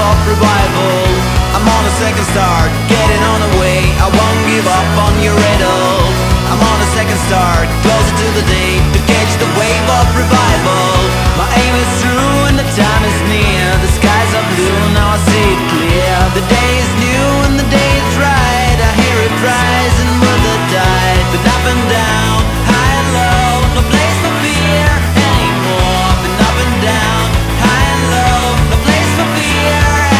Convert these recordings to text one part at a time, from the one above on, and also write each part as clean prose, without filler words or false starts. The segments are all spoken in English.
of revival. I'm on a second start, getting on the way. I won't give up on your riddle. I'm on a second start, closer to the day to catch the wave of revival. My aim is through and the time is near. The skies are blue, now I see it clear. The day is new and the day is right. I hear it rising with the tide. Been up and down, high and low, no place for fear anymore. Been up and down, high and low, no place for fear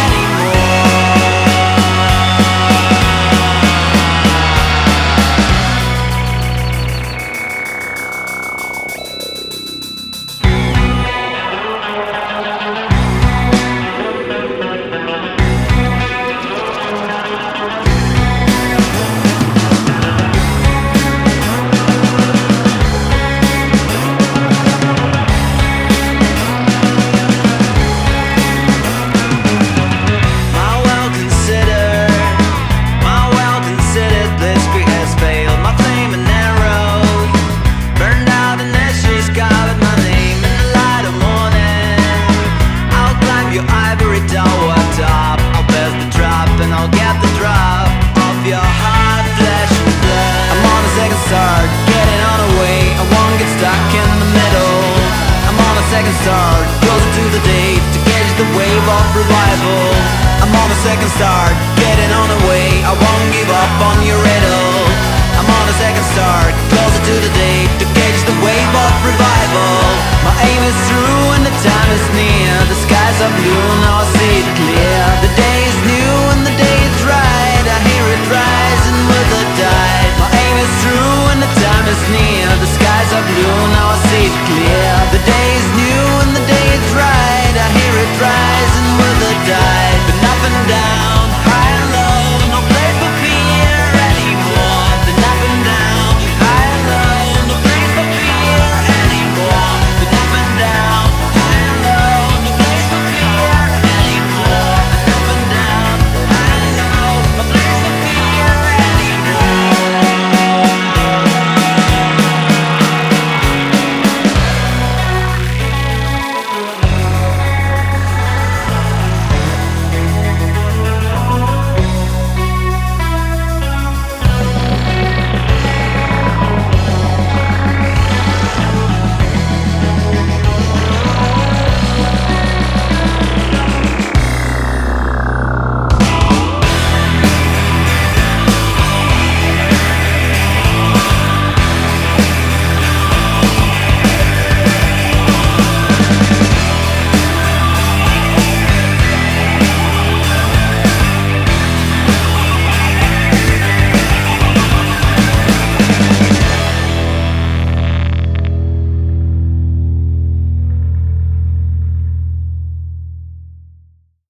start, closer to the day to catch the wave of revival. I'm on a second start, getting on the way. I won't give up on your riddle. I'm on a second start, closer to the day to catch the wave of revival. My aim is through and the time is near. The skies are blue, now I see it clear. The day is new and the day is right. I hear it rising with the tide. My aim is through and the time is near. The skies are blue, now I see it clear. The day is new and the day is right. I hear it right.